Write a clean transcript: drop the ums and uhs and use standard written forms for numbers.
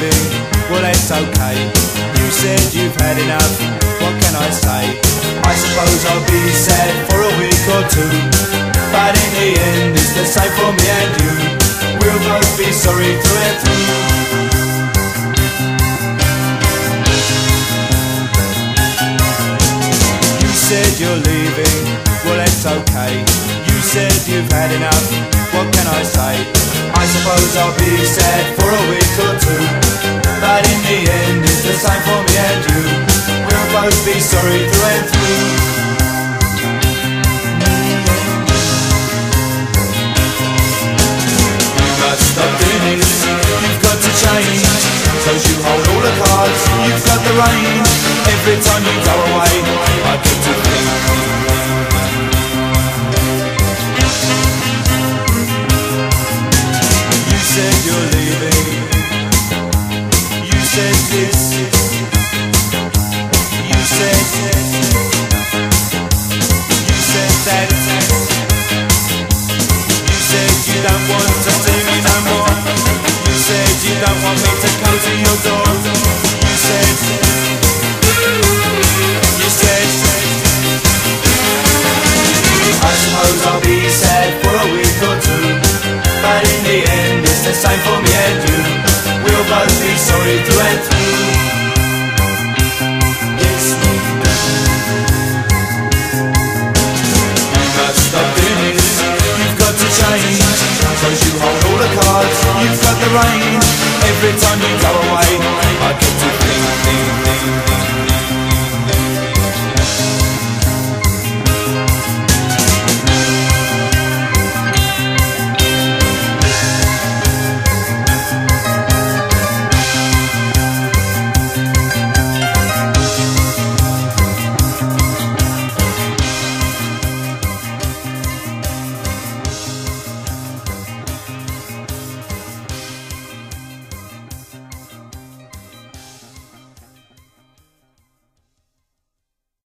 leaving, well that's okay. You said you've had enough, what can I say? I suppose I'll be sad for a week or two, but in the end it's the same for me and you. We'll both be sorry through and through. You said you're leaving, well that's okay. You said you've had enough, what can I say? I suppose I'll be sad for a week or two, but in the end it's the same for me and you. We'll both be sorry through and through. You must stop doing this, you've got to change. Cause you hold all the cards, you've got the reins. Every time you go away, I get to think. You said you're leaving, you said this, you said that, you said you don't want to see me no more, you said you don't want me to come to your door, you said I suppose I'll be sad for a week or two, but in the end it's the same for me and you. We'll both be sorry through and through. Yes. You must stop doing this, you've got to change. Cause you hold all the cards, you've got the reins. Every time you go away